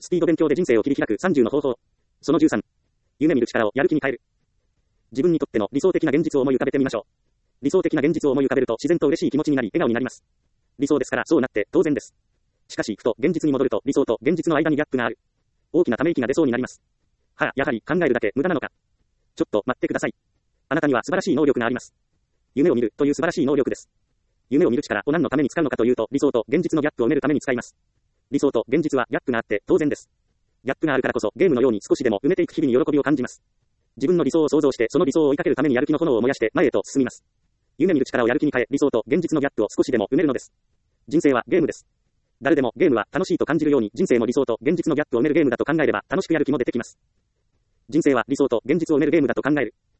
スピード勉強で人生を切り開く30の方法。その13。夢見る力をやる気に変える。自分にとっての理想的な現実を思い浮かべてみましょう。理想的な現実を思い浮かべると自然と嬉しい気持ちになり笑顔になります。理想ですからそうなって当然です。しかし、ふと現実に戻ると理想と現実の間にギャップがある。大きなため息が出そうになります。やはり考えるだけ無駄なのか。ちょっと待ってください。あなたには素晴らしい能力があります。夢を見るという素晴らしい能力です。夢を見る力を何のために使うのかというと、理想と現実のギャップを埋めるために使います。理想と現実はギャップがあって当然です。ギャップがあるからこそゲームのように少しでも埋めていく日々に喜びを感じます。自分の理想を想像してその理想を追いかけるためにやる気の炎を燃やして前へと進みます。夢見る力をやる気に変え、理想と現実のギャップを少しでも埋めるのです。人生はゲームです。誰でもゲームは楽しいと感じるように人生も理想と現実のギャップを埋めるゲームだと考えれば楽しくやる気も出てきます。人生は理想と現実を埋めるゲームだと考える。